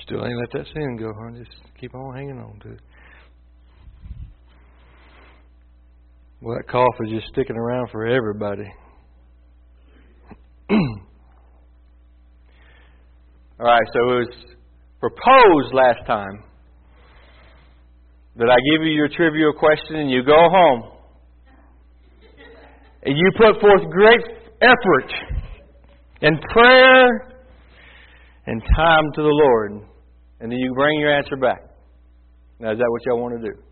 Still ain't let that sin go, huh? Just keep on hanging on to it. Well, that cough is just sticking around for everybody. All right, so it was proposed last time that I give you your trivial question and you go home and you put forth great effort and prayer and time to the Lord, and then you bring your answer back. Now, is that what y'all want to do?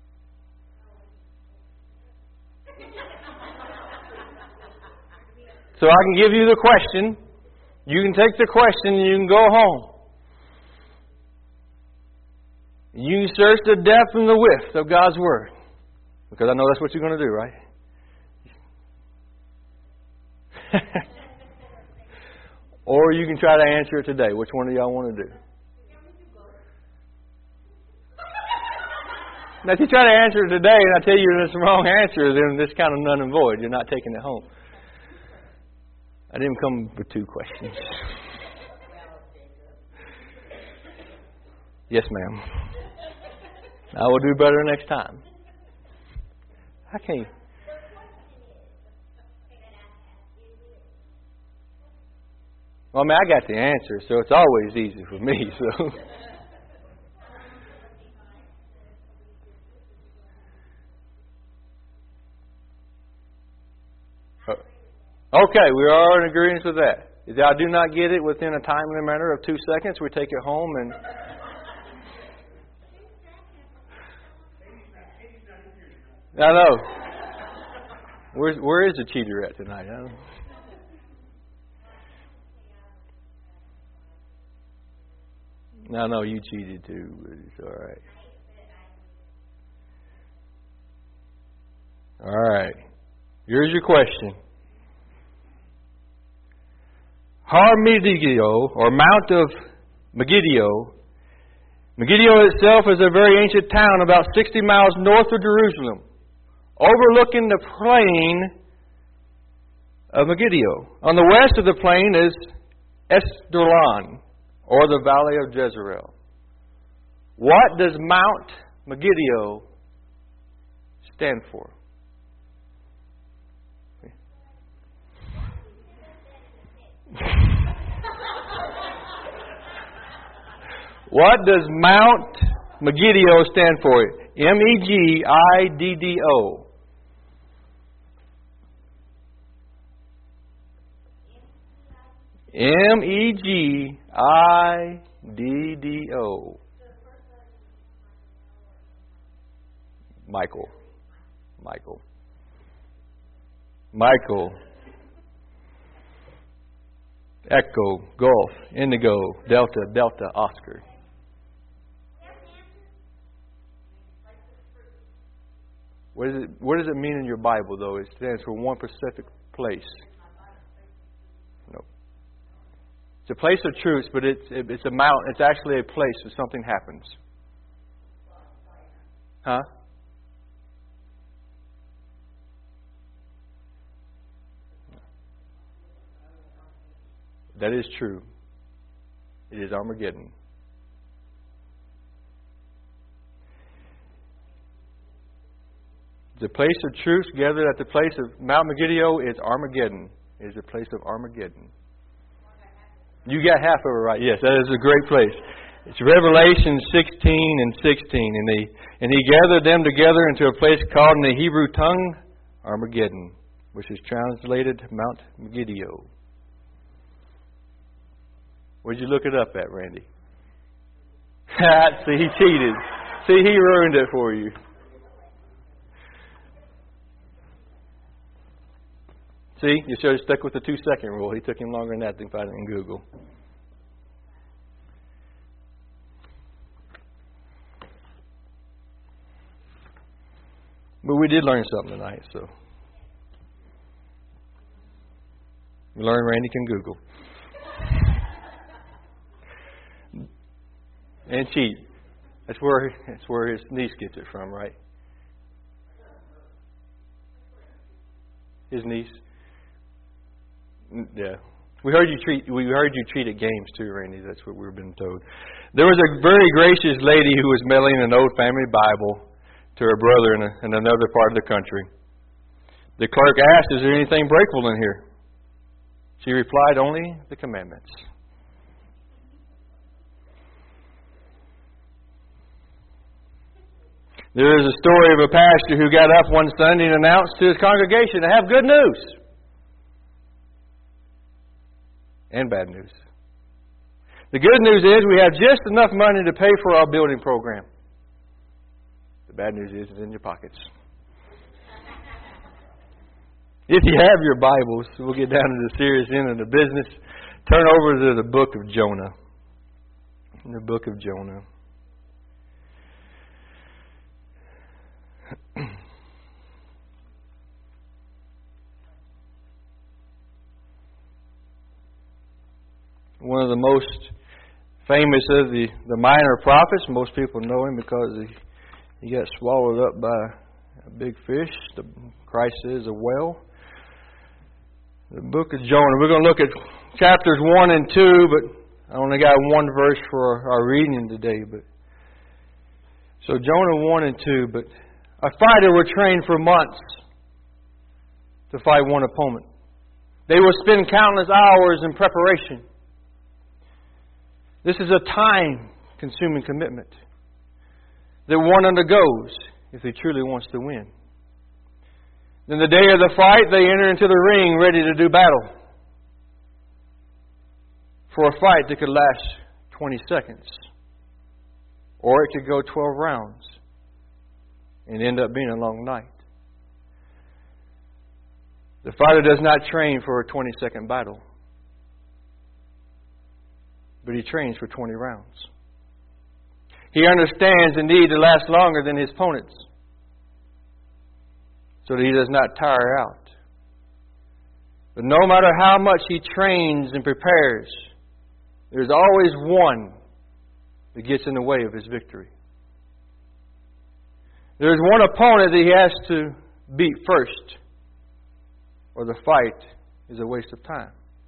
So I can give you the question. You can take the question and you can go home. You can search the depth and the width of God's Word. Because I know that's what you're going to do, right? Or you can try to answer it today. Which one do y'all want to do? Now, if you try to answer it today and I tell you it's the wrong answer, then it's kind of null and void. You're not taking it home. I didn't come with two questions. Yes, ma'am. I will do better next time. I can't. Well, I mean, I got the answer, so it's always easy for me. So, okay, we are in agreement with that. If I do not get it within a timely manner of 2 seconds, we take it home and. I know. Where is the cheater at tonight? I know you cheated too, but it's all right. All right. Here's your question. Har Megiddo, or Mount of Megiddo. Megiddo itself is a very ancient town about 60 miles north of Jerusalem, overlooking the plain of Megiddo. On the west of the plain is Esdraelon, or the Valley of Jezreel. What does Mount Megiddo stand for? What does Mount Megiddo stand for? Megiddo. Megiddo. Michael. Echo, Golf, Indigo, Delta, Oscar. What does it mean in your Bible, though? It stands for one specific place. No. It's a place of truth, but it's a mountain. It's actually a place where something happens. Huh? That is true. It is Armageddon. The place of truth gathered at the place of Mount Megiddo is Armageddon. It is the place of Armageddon. You got half of it right. Yes, that is a great place. It's Revelation 16 and 16. And he gathered them together into a place called in the Hebrew tongue Armageddon, which is translated Mount Megiddo. Where'd you look it up at, Randy? See, he cheated. See, he ruined it for you. See, you should have stuck with the 2-second rule. He took him longer than that to find it in Google. But we did learn something tonight, so. We learned Randy can Google. And cheat. That's where his niece gets it from, right? His niece. Yeah. We heard you treat at games too, Randy. That's what we've been told. There was a very gracious lady who was mailing an old family Bible to her brother in another part of the country. The clerk asked, "Is there anything breakable in here?" She replied, "Only the commandments." There is a story of a pastor who got up one Sunday and announced to his congregation, "I have good news." And bad news. The good news is we have just enough money to pay for our building program. The bad news is it's in your pockets. If you have your Bibles, we'll get down to the serious end of the business. Turn over to the book of Jonah. The book of Jonah. One of the most famous of the minor prophets. Most people know him because he got swallowed up by a big fish. Christ is a whale. The book of Jonah. We're going to look at chapters 1 and 2, but I only got one verse for our reading today. So Jonah 1 and 2. But a fighter will train for months to fight one opponent. They will spend countless hours in preparation. This is a time-consuming commitment that one undergoes if he truly wants to win. Then the day of the fight, they enter into the ring ready to do battle. For a fight that could last 20 seconds. Or it could go 12 rounds and end up being a long night. The fighter does not train for a 20-second battle, but he trains for 20 rounds. He understands the need to last longer than his opponents, so that he does not tire out. But no matter how much he trains and prepares, there's always one that gets in the way of his victory. There's one opponent that he has to beat first, or the fight is a waste of time.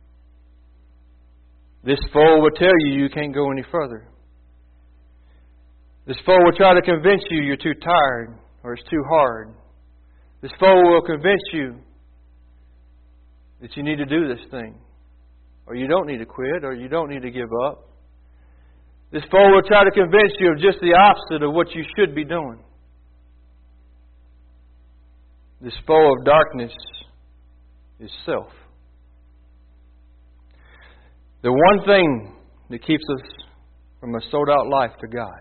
This foe will tell you can't go any further. This foe will try to convince you you're too tired or it's too hard. This foe will convince you that you need to do this thing, or you don't need to quit, or you don't need to give up. This foe will try to convince you of just the opposite of what you should be doing. This foe of darkness is self. The one thing that keeps us from a sold-out life to God.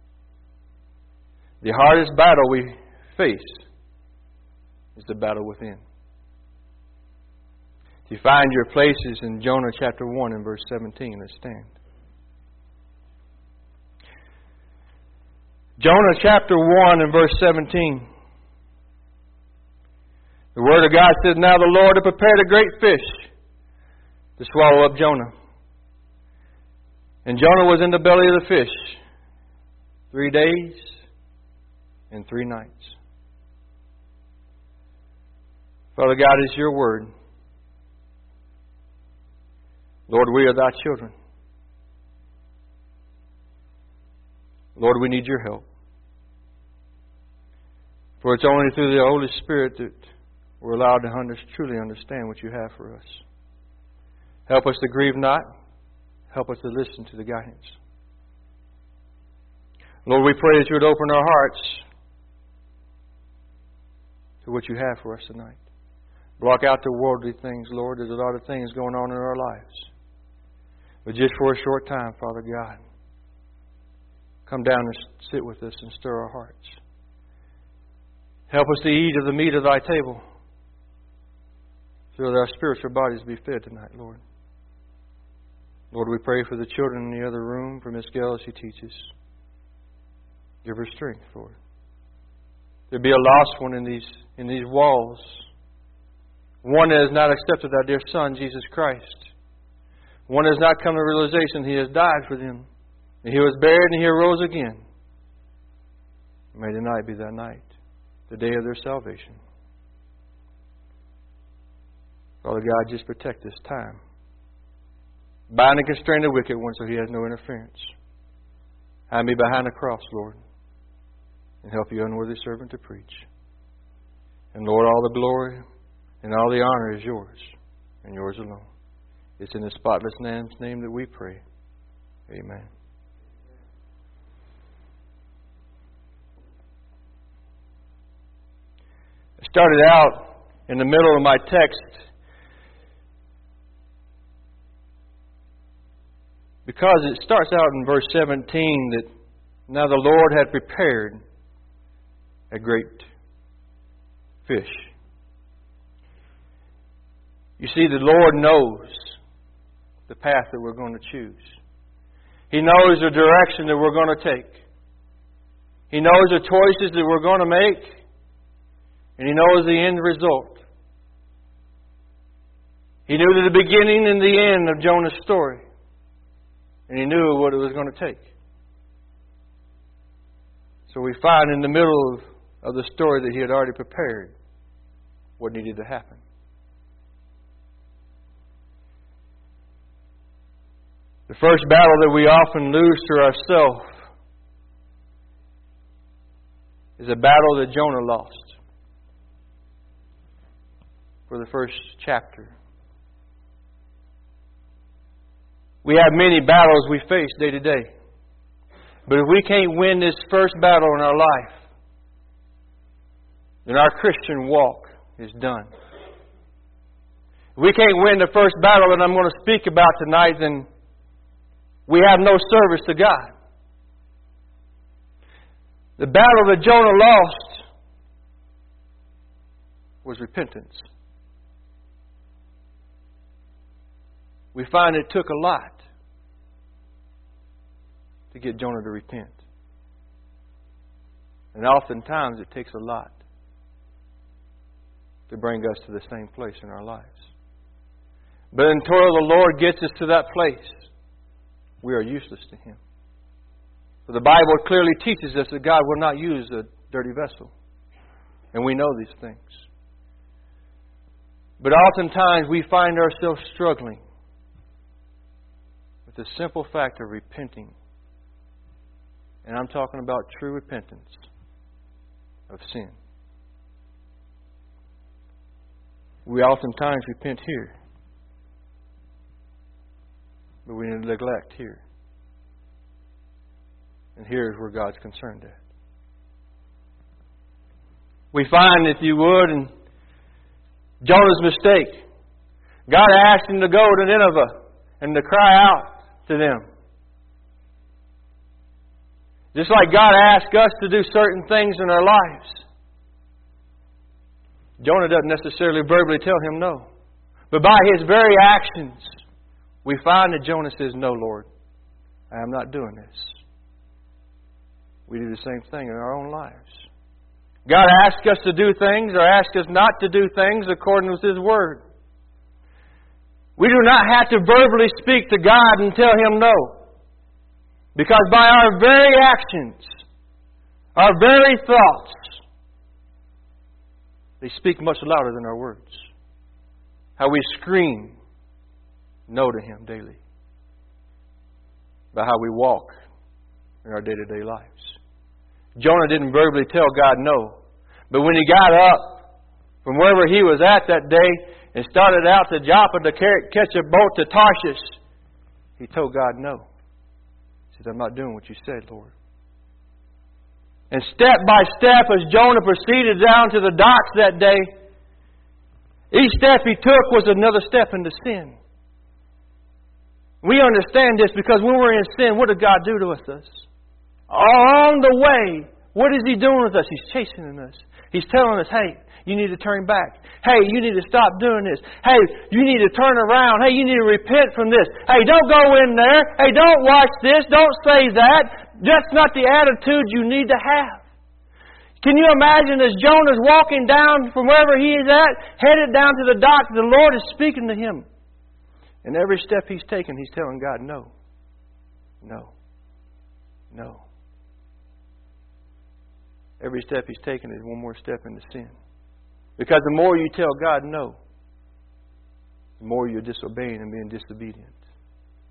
The hardest battle we face is the battle within. If you find your places in Jonah chapter 1 and verse 17, let's stand. Jonah chapter 1 and verse 17. The Word of God says, "Now the Lord had prepared a great fish to swallow up Jonah. And Jonah was in the belly of the fish 3 days and 3 nights." Father God, it's your word. Lord, we are thy children. Lord, we need your help. For it's only through the Holy Spirit that we're allowed to truly understand what you have for us. Help us to grieve not. Help us to listen to the guidance. Lord, we pray that you would open our hearts to what you have for us tonight. Block out the worldly things, Lord. There's a lot of things going on in our lives. But just for a short time, Father God, come down and sit with us and stir our hearts. Help us to eat of the meat of thy table so that our spiritual bodies be fed tonight, Lord. Lord, we pray for the children in the other room, for Miss Gail as she teaches. Give her strength, Lord. There be a lost one in these walls. One that has not accepted our dear Son, Jesus Christ. One that has not come to the realization He has died for them. And He was buried and He arose again. May tonight be that night, the day of their salvation. Father God, just protect this time. Bind and constrain the wicked one so he has no interference. Hide me behind the cross, Lord, and help your unworthy servant to preach. And Lord, all the glory and all the honor is yours, and yours alone. It's in the spotless Lamb's name that we pray. Amen. I started out in the middle of my text because it starts out in verse 17 that now the Lord had prepared a great fish. You see, the Lord knows the path that we're going to choose. He knows the direction that we're going to take. He knows the choices that we're going to make. And He knows the end result. He knew the beginning and the end of Jonah's story. And He knew what it was going to take. So we find in the middle of the story that He had already prepared what needed to happen. The first battle that we often lose to ourselves is a battle that Jonah lost. For the first chapter. We have many battles we face day to day. But if we can't win this first battle in our life, then our Christian walk is done. If we can't win the first battle that I'm going to speak about tonight, then we have no service to God. The battle that Jonah lost was repentance. We find it took a lot to get Jonah to repent. And oftentimes it takes a lot to bring us to the same place in our lives. But until the Lord gets us to that place, we are useless to Him. For the Bible clearly teaches us that God will not use a dirty vessel. And we know these things. But oftentimes we find ourselves struggling with the simple fact of repenting. And I'm talking about true repentance of sin. We oftentimes repent here, but we neglect here. And here is where God's concerned at. We find, if you would, in Jonah's mistake, God asked him to go to Nineveh and to cry out to them. Just like God asks us to do certain things in our lives. Jonah doesn't necessarily verbally tell him no. But by his very actions, we find that Jonah says, "No, Lord, I am not doing this." We do the same thing in our own lives. God asks us to do things or asks us not to do things according with His Word. We do not have to verbally speak to God and tell Him no. Because by our very actions, our very thoughts, they speak much louder than our words. How we scream no to Him daily. By how we walk in our day-to-day lives. Jonah didn't verbally tell God no. But when he got up from wherever he was at that day and started out to Joppa to catch a boat to Tarshish, he told God no. He said, "I'm not doing what you said, Lord." And step by step, as Jonah proceeded down to the docks that day, each step he took was another step into sin. We understand this because when we're in sin, what does God do to us? On the way, what is He doing with us? He's chastening us. He's telling us, "Hey, you need to turn back. Hey, you need to stop doing this. Hey, you need to turn around. Hey, you need to repent from this. Hey, don't go in there. Hey, don't watch this. Don't say that." That's not the attitude you need to have. Can you imagine as Jonah's walking down from wherever he is at, headed down to the dock, the Lord is speaking to him. And every step he's taking, he's telling God, "No. No. No." Every step he's taking is one more step into sin. Because the more you tell God no, the more you're disobeying and being disobedient.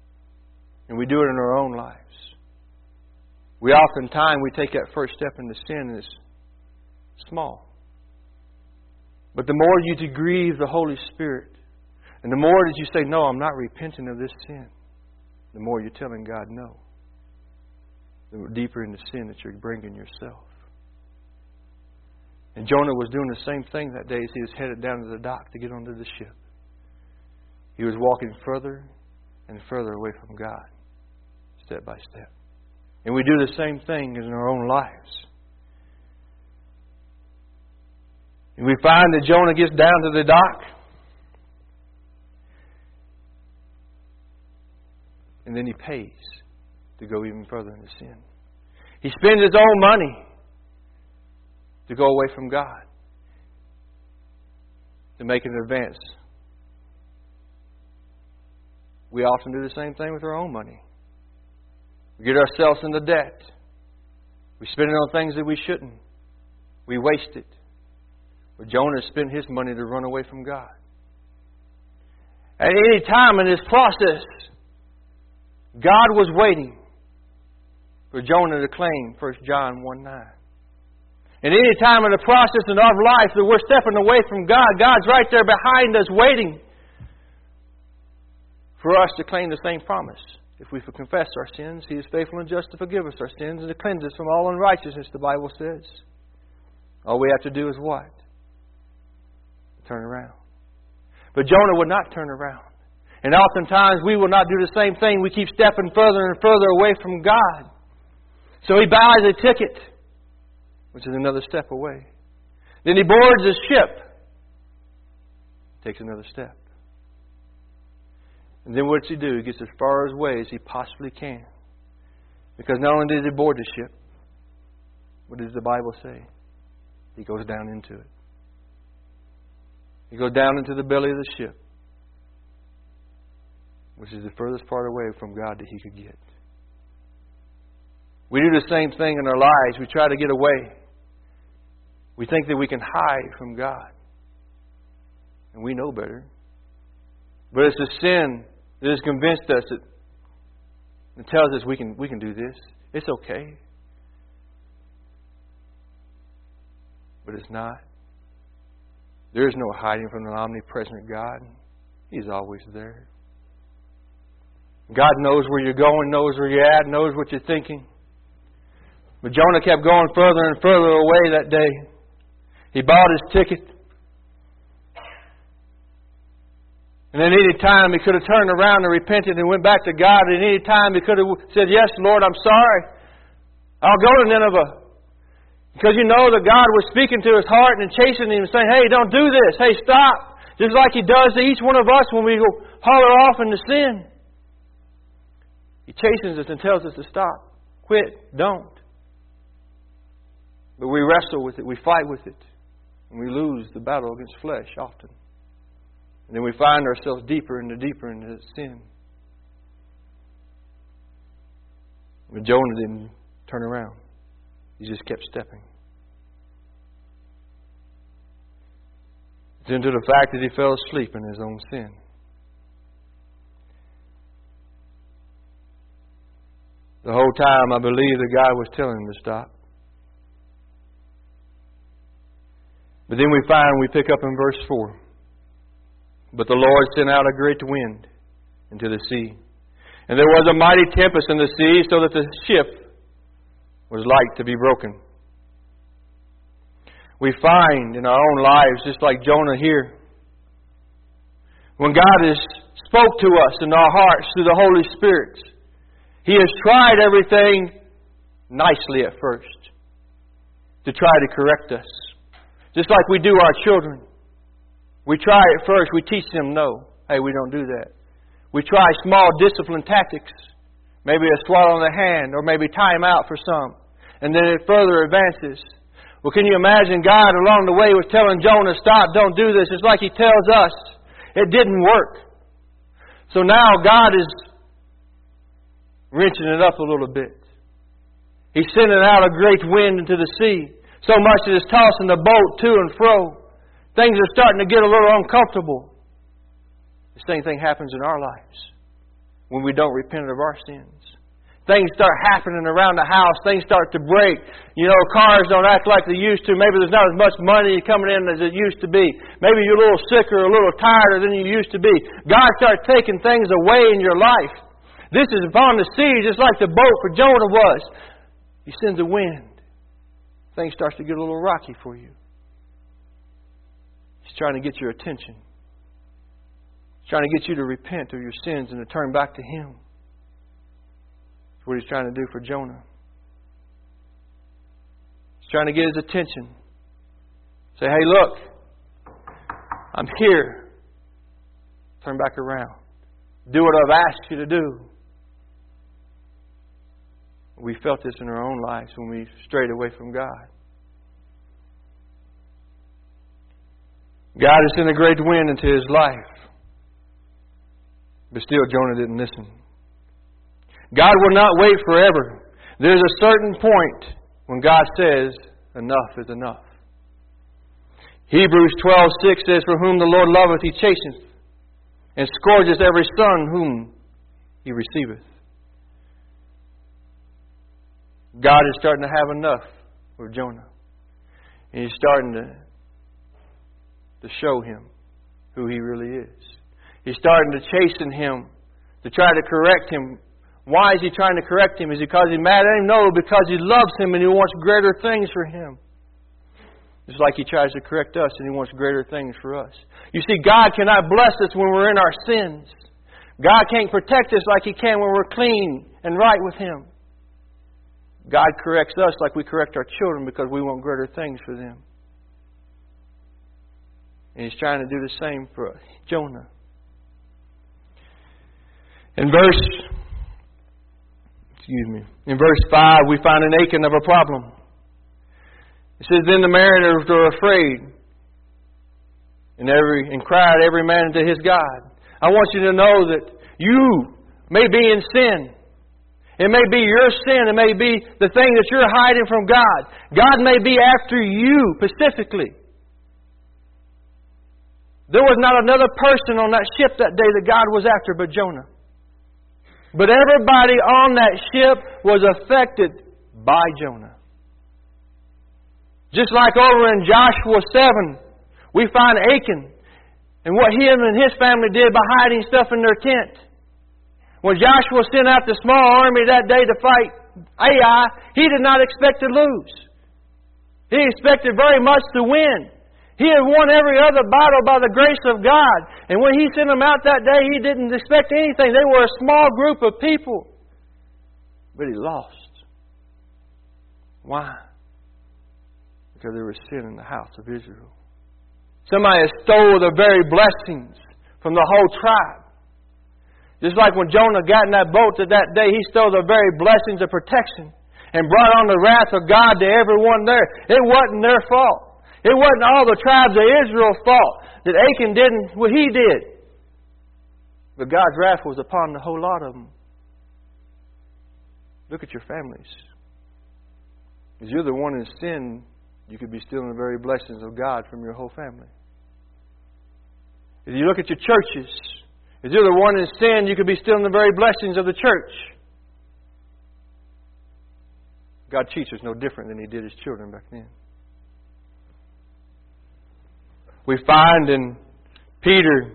And we do it in our own lives. We oftentimes we take that first step into sin and it's small. But the more you grieve the Holy Spirit, and the more that you say, no, I'm not repenting of this sin, the more you're telling God no. The deeper into sin that you're bringing yourself. And Jonah was doing the same thing that day as he was headed down to the dock to get onto the ship. He was walking further and further away from God, step by step. And we do the same thing in our own lives. And we find that Jonah gets down to the dock. And then he pays to go even further into sin. He spends his own money to go away from God, to make an advance. We often do the same thing with our own money. We get ourselves into debt. We spend it on things that we shouldn't. We waste it. But Jonah spent his money to run away from God. At any time in this process, God was waiting for Jonah to claim 1 John 1:9. And any time in the process in our life that we're stepping away from God, God's right there behind us waiting for us to claim the same promise. If we confess our sins, He is faithful and just to forgive us our sins and to cleanse us from all unrighteousness, the Bible says. All we have to do is what? Turn around. But Jonah would not turn around. And oftentimes we will not do the same thing. We keep stepping further and further away from God. So he buys a ticket, which is another step away. Then he boards a ship. Takes another step. And then what does he do? He gets as far away as he possibly can. Because not only does he board the ship, what does the Bible say? He goes down into it. He goes down into the belly of the ship, which is the furthest part away from God that he could get. We do the same thing in our lives. We try to get away. We think that we can hide from God. And we know better. But it's the sin that has convinced us that tells us we can do this. It's okay. But it's not. There is no hiding from the omnipresent God. He's always there. God knows where you're going, knows where you're at, knows what you're thinking. But Jonah kept going further and further away that day. He bought his ticket. And at any time he could have turned around and repented and went back to God. And at any time he could have said, "Yes, Lord, I'm sorry. I'll go to Nineveh." Because you know that God was speaking to his heart and chasing him and saying, "Hey, don't do this. Hey, stop." Just like He does to each one of us when we go holler off into sin. He chastens us and tells us to stop. Quit. Don't. But we wrestle with it. We fight with it. And we lose the battle against flesh often. And then we find ourselves deeper into sin. But Jonah didn't turn around. He just kept stepping. It's into the fact that he fell asleep in his own sin. The whole time I believe that God was telling him to stop. But then we pick up in verse 4. But the Lord sent out a great wind into the sea. And there was a mighty tempest in the sea, so that the ship was like to be broken. We find in our own lives, just like Jonah here, when God has spoke to us in our hearts through the Holy Spirit, He has tried everything nicely at first to try to correct us. Just like we do our children. We try at first, we teach them no. Hey, we don't do that. We try small discipline tactics. Maybe a swallow in the hand, or maybe time out for some. And then it further advances. Well, can you imagine God along the way was telling Jonah, "Stop, don't do this." It's like He tells us. It didn't work. So now God is wrenching it up a little bit. He's sending out a great wind into the sea. So much that it's tossing the boat to and fro. Things are starting to get a little uncomfortable. The same thing happens in our lives. when we don't repent of our sins. Things start happening around the house. Things start to break. Cars don't act like they used to. Maybe there's not as much money coming in as it used to be. Maybe you're a little sicker, a little tireder than you used to be. God starts taking things away in your life. This is upon the sea, just like the boat for Jonah was. He sends a wind. Things starts to get a little rocky for you. He's trying to get your attention. He's trying to get you to repent of your sins and to turn back to Him. That's what He's trying to do for Jonah. He's trying to get his attention. Say, hey, look, I'm here. Turn back around. Do what I've asked you to do. We felt this in our own lives when we strayed away from God. God has sent a great wind into his life. But still Jonah didn't listen. God will not wait forever. There's a certain point when God says, enough is enough. Hebrews 12:6 says, for whom the Lord loveth, He chasteneth, and scourgeth every son whom He receiveth. God is starting to have enough with Jonah. And He's starting to show him who he really is. He's starting to chasten him, to try to correct him. Why is He trying to correct him? Is it because He's mad at him? No, because He loves him and He wants greater things for him. Just like He tries to correct us and He wants greater things for us. You see, God cannot bless us when we're in our sins. God can't protect us like He can when we're clean and right with Him. God corrects us like we correct our children because we want greater things for them. And He's trying to do the same for Jonah. In verse 5, we find an Achan of a problem. It says, then the mariners were afraid and cried every man unto his God. I want you to know that you may be in sin. It may be your sin. It may be the thing that you're hiding from God. God may be after you specifically. There was not another person on that ship that day that God was after but Jonah. But everybody on that ship was affected by Jonah. Just like over in Joshua 7, we find Achan and what him and his family did by hiding stuff in their tent. When Joshua sent out the small army that day to fight Ai, he did not expect to lose. He expected very much to win. He had won every other battle by the grace of God. And when He sent them out that day, He didn't expect anything. They were a small group of people. But He lost. Why? Because there was sin in the house of Israel. Somebody stole the very blessings from the whole tribe. Just like when Jonah got in that boat that day, he stole the very blessings of protection and brought on the wrath of God to everyone there. It wasn't their fault. It wasn't all the tribes of Israel's fault that Achan didn't what he did. But God's wrath was upon the whole lot of them. Look at your families. If you're the one in sin, you could be stealing the very blessings of God from your whole family. If you look at your churches, if you're the one in sin, you could be stealing the very blessings of the church. God treats us no different than He did His children back then. We find in 1 Peter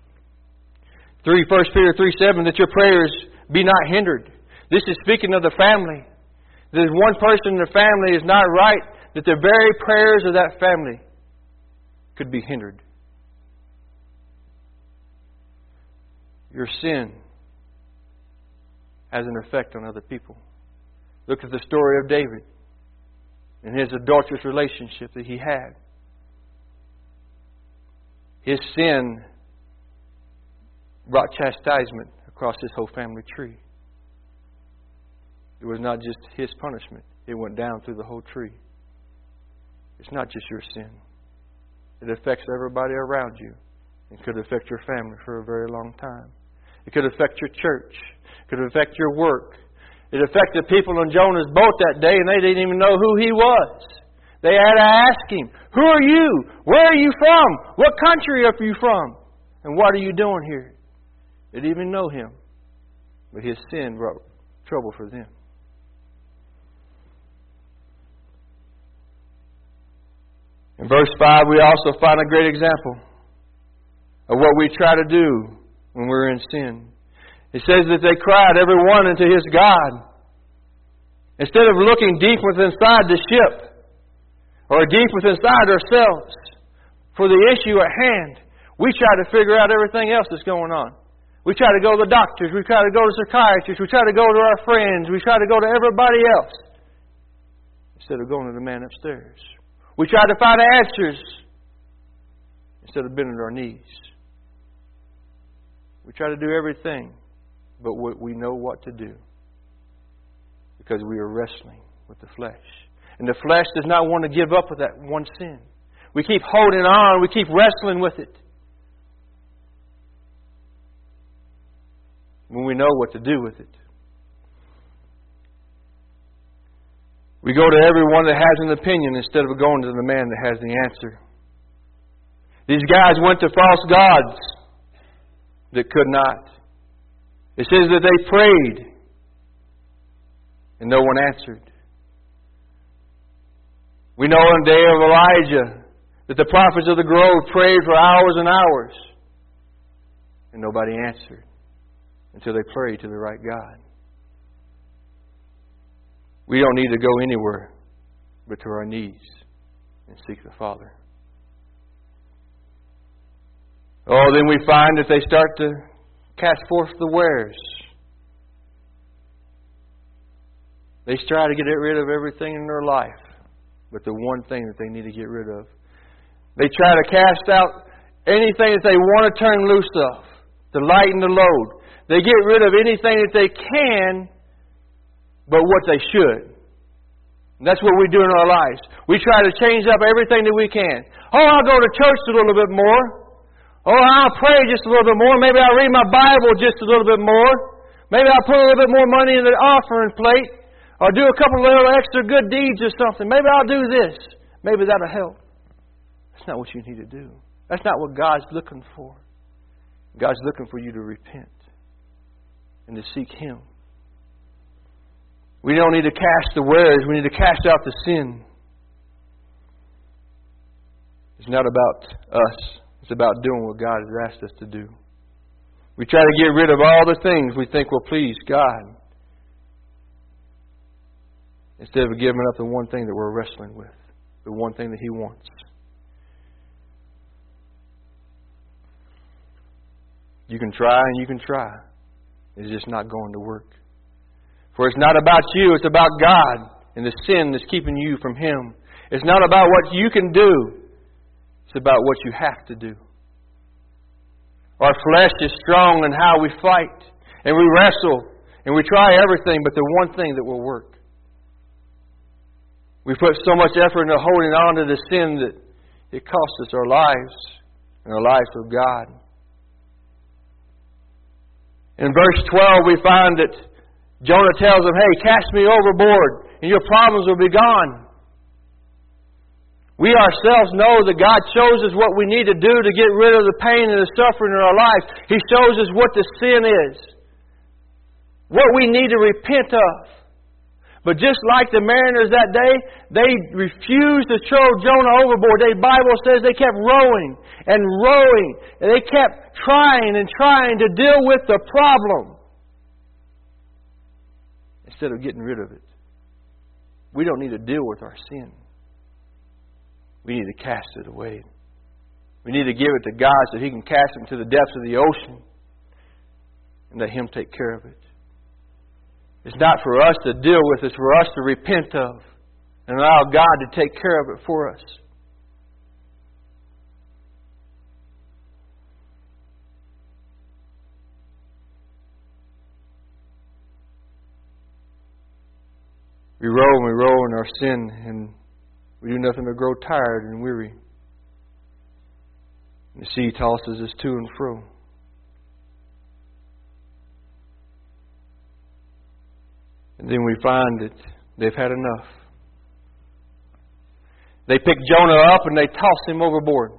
3:7 that your prayers be not hindered. This is speaking of the family. There's one person in the family is not right, that the very prayers of that family could be hindered. Your sin has an effect on other people. Look at the story of David and his adulterous relationship that he had. His sin brought chastisement across his whole family tree. It was not just his punishment. It went down through the whole tree. It's not just your sin. It affects everybody around you. It could affect your family for a very long time. It could affect your church. It could affect your work. It affected people on Jonah's boat that day, and they didn't even know who he was. They had to ask him, who are you? Where are you from? What country are you from? And what are you doing here? They didn't even know him. But his sin brought trouble for them. In verse 5, we also find a great example of what we try to do when we're in sin. It says that they cried, every one unto his God. Instead of looking deep within inside the ship, or deep within inside ourselves, for the issue at hand, we try to figure out everything else that's going on. We try to go to the doctors, we try to go to psychiatrists, we try to go to our friends, we try to go to everybody else, instead of going to the man upstairs. We try to find answers, instead of bending our knees. We try to do everything but what we know what to do, because we are wrestling with the flesh. And the flesh does not want to give up with that one sin. We keep holding on. We keep wrestling with it. When we know what to do with it. We go to everyone that has an opinion instead of going to the man that has the answer. These guys went to false gods that could not. It says that they prayed and no one answered. We know in the day of Elijah that the prophets of the grove prayed for hours and hours and nobody answered until they prayed to the right God. We don't need to go anywhere but to our knees and seek the Father. Oh, then we find that they start to cast forth the wares. They try to get rid of everything in their life but the one thing that they need to get rid of. They try to cast out anything that they want to turn loose of, to lighten the load. They get rid of anything that they can but what they should. And that's what we do in our lives. We try to change up everything that we can. Oh, I'll go to church a little bit more. Oh, I'll pray just a little bit more. Maybe I'll read my Bible just a little bit more. Maybe I'll put a little bit more money in the offering plate. Or do a couple of little extra good deeds or something. Maybe I'll do this. Maybe that'll help. That's not what you need to do. That's not what God's looking for. God's looking for you to repent and to seek Him. We don't need to cast the wares. We need to cast out the sin. It's not about us. It's about doing what God has asked us to do. We try to get rid of all the things we think will please God, instead of giving up the one thing that we're wrestling with, the one thing that He wants. You can try and you can try. It's just not going to work. For it's not about you, it's about God and the sin that's keeping you from Him. It's not about what you can do. It's about what you have to do. Our flesh is strong in how we fight. And we wrestle. And we try everything but the one thing that will work. We put so much effort into holding on to the sin that it costs us our lives and our lives with God. In verse 12 we find that Jonah tells them, hey, cast me overboard and your problems will be gone. We ourselves know that God shows us what we need to do to get rid of the pain and the suffering in our lives. He shows us what the sin is. What we need to repent of. But just like the mariners that day, they refused to throw Jonah overboard. The Bible says they kept rowing and rowing. And they kept trying and trying to deal with the problem instead of getting rid of it. We don't need to deal with our sin. We need to cast it away. We need to give it to God so He can cast it into the depths of the ocean and let Him take care of it. It's not for us to deal with, it's for us to repent of and allow God to take care of it for us. We roll in our sin, and we do nothing but grow tired and weary. And the sea tosses us to and fro. And then we find that they've had enough. They pick Jonah up and they toss him overboard.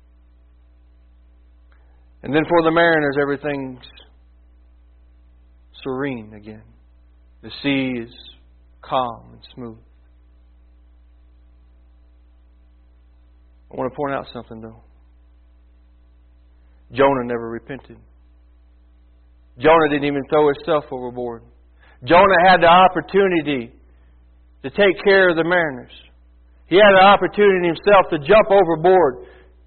And then for the mariners, everything's serene again. The sea is calm and smooth. I want to point out something, though. Jonah never repented. Jonah didn't even throw himself overboard. Jonah had the opportunity to take care of the mariners. He had the opportunity himself to jump overboard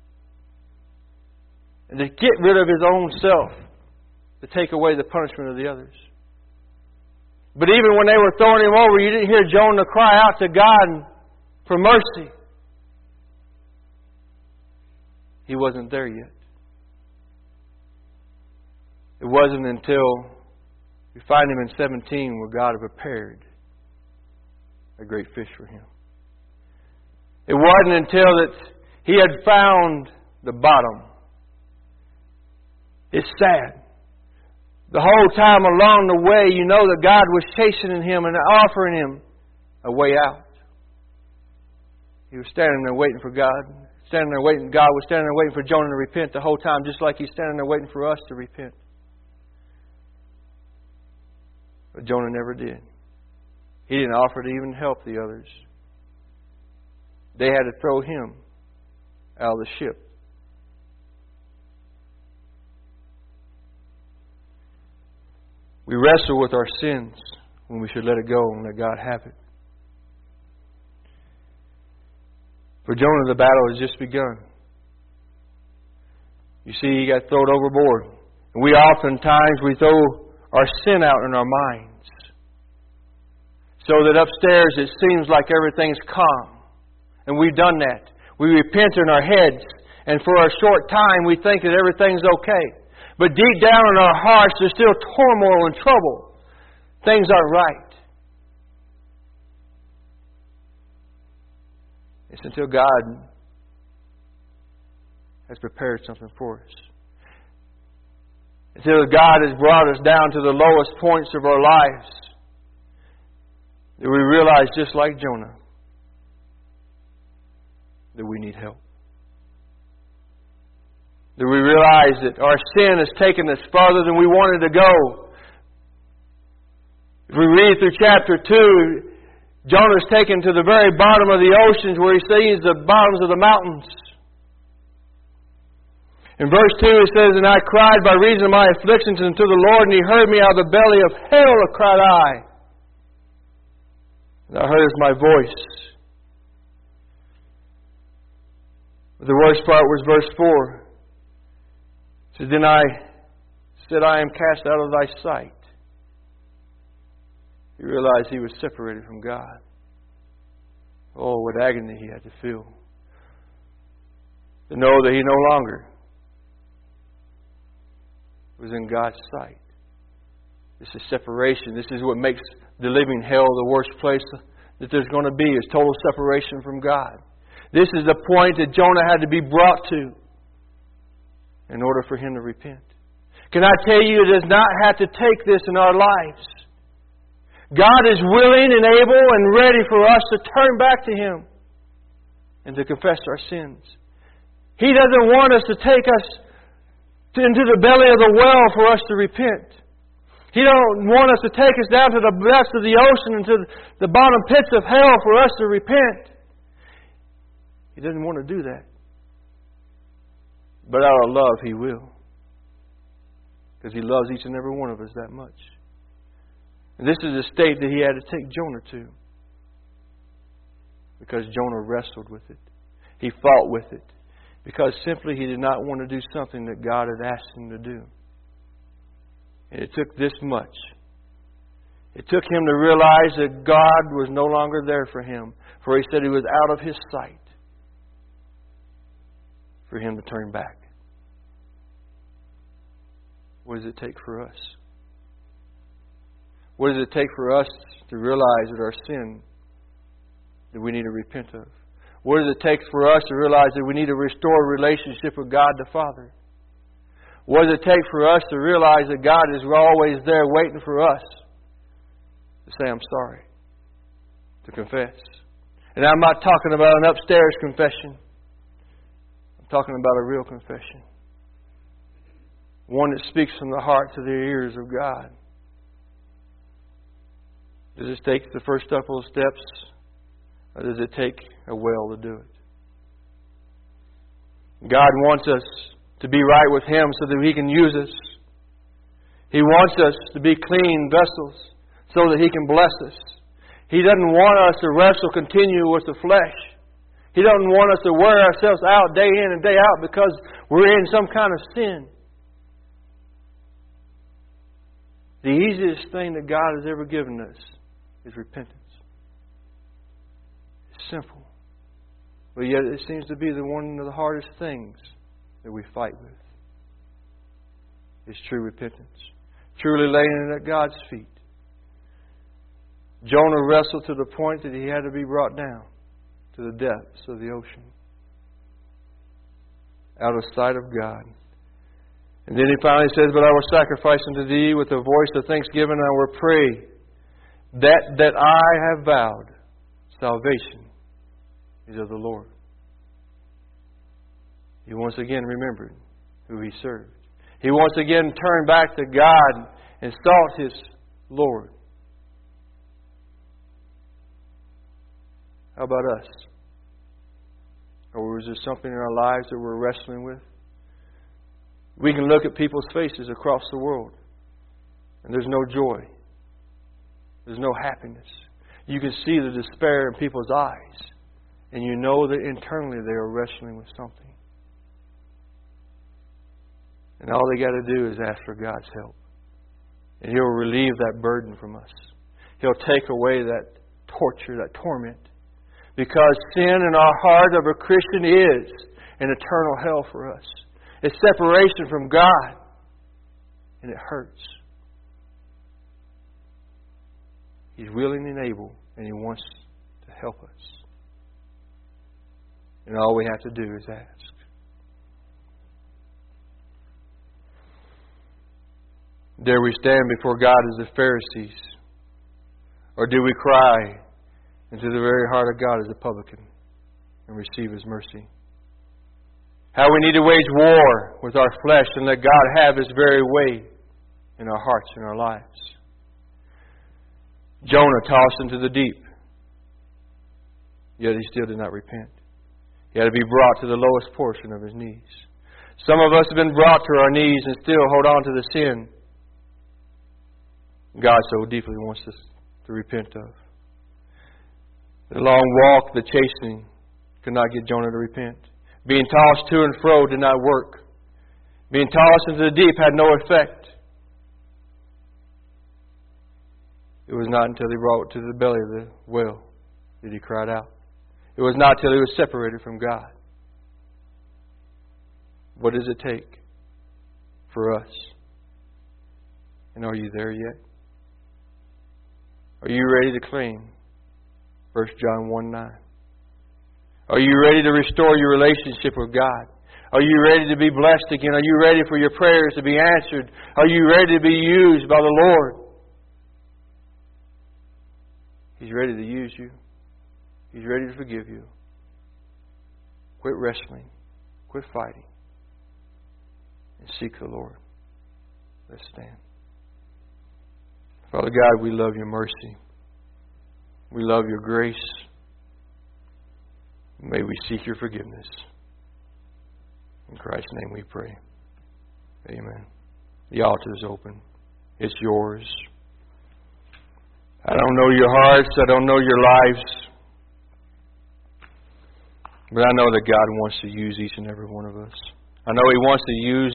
and to get rid of his own self, to take away the punishment of the others. But even when they were throwing him over, you didn't hear Jonah cry out to God for mercy. He wasn't there yet. It wasn't until we find him in 17 where God had prepared a great fish for him. It wasn't until that he had found the bottom. It's sad. The whole time along the way, you know that God was chastening him and offering him a way out. He was standing there waiting for God. Standing there waiting. God was standing there waiting for Jonah to repent the whole time, just like He's standing there waiting for us to repent. But Jonah never did. He didn't offer to even help the others. They had to throw him out of the ship. We wrestle with our sins when we should let it go and let God have it. For Jonah, the battle has just begun. You see, he got thrown overboard. And we throw our sin out in our minds. So that upstairs it seems like everything's calm. And we've done that. We repent in our heads. And for a short time we think that everything's okay. But deep down in our hearts there's still turmoil and trouble. Things aren't right. It's until God has prepared something for us. Until God has brought us down to the lowest points of our lives, that we realize, just like Jonah, that we need help. That we realize that our sin has taken us farther than we wanted to go. If we read through chapter 2, Jonah's taken to the very bottom of the oceans where he sees the bottoms of the mountains. In verse 2 it says, "And I cried by reason of my afflictions unto the Lord, and He heard me out of the belly of hell, cried I. Thou heardest my voice." But the worst part was verse 4. It says, "Then I said, I am cast out of thy sight." He realized he was separated from God. Oh, what agony he had to feel. To know that he no longer was in God's sight. This is separation. This is what makes the living hell the worst place that there's going to be, is total separation from God. This is the point that Jonah had to be brought to in order for him to repent. Can I tell you, it does not have to take this in our lives. God is willing and able and ready for us to turn back to Him and to confess our sins. He doesn't want us to take us into the belly of the well for us to repent. He don't want us to take us down to the depths of the ocean and to the bottom pits of hell for us to repent. He doesn't want to do that. But out of love, He will. Because He loves each and every one of us that much. And this is the state that He had to take Jonah to. Because Jonah wrestled with it. He fought with it. Because simply he did not want to do something that God had asked him to do. And it took this much. It took him to realize that God was no longer there for him. For He said He was out of His sight. For him to turn back. What does it take for us? What does it take for us to realize that our sin that we need to repent of? What does it take for us to realize that we need to restore a relationship with God the Father? What does it take for us to realize that God is always there waiting for us to say, I'm sorry, to confess? And I'm not talking about an upstairs confession. I'm talking about a real confession. One that speaks from the heart to the ears of God. Does it take the first couple of steps, or does it take a will to do it? God wants us to be right with Him so that He can use us. He wants us to be clean vessels so that He can bless us. He doesn't want us to wrestle continue with the flesh. He doesn't want us to wear ourselves out day in and day out because we're in some kind of sin. The easiest thing that God has ever given us is repentance. It's simple. But yet it seems to be one of the hardest things that we fight with. It's true repentance. Truly laying it at God's feet. Jonah wrestled to the point that he had to be brought down to the depths of the ocean, out of sight of God. And then he finally says, "But I will sacrifice unto thee with a voice of thanksgiving, I will pray that I have vowed. Salvation is of the Lord." He once again remembered who he served. He once again turned back to God and sought his Lord. How about us? Or is there something in our lives that we're wrestling with? We can look at people's faces across the world, and there's no joy. There's no happiness. You can see the despair in people's eyes, and you know that internally they are wrestling with something. And all they got to do is ask for God's help. And He'll relieve that burden from us. He'll take away that torture, that torment. Because sin in our heart of a Christian is an eternal hell for us. It's separation from God. And it hurts. He's willing and able, and He wants to help us. And all we have to do is ask. Dare we stand before God as the Pharisees? Or do we cry into the very heart of God as a publican and receive His mercy? How we need to wage war with our flesh and let God have His very way in our hearts and our lives. Jonah tossed into the deep, yet he still did not repent. He had to be brought to the lowest portion of his knees. Some of us have been brought to our knees and still hold on to the sin God so deeply wants us to repent of. The long walk, the chastening, could not get Jonah to repent. Being tossed to and fro did not work. Being tossed into the deep had no effect. It was not until he brought to the belly of the well that he cried out. It was not until he was separated from God. What does it take for us? And are you there yet? Are you ready to claim 1 John 1:9? Are you ready to restore your relationship with God? Are you ready to be blessed again? Are you ready for your prayers to be answered? Are you ready to be used by the Lord? He's ready to use you. He's ready to forgive you. Quit wrestling. Quit fighting. And seek the Lord. Let's stand. Father God, we love your mercy. We love your grace. May we seek your forgiveness. In Christ's name we pray. Amen. The altar is open. It's yours. I don't know your hearts. I don't know your lives. But I know that God wants to use each and every one of us. I know He wants to use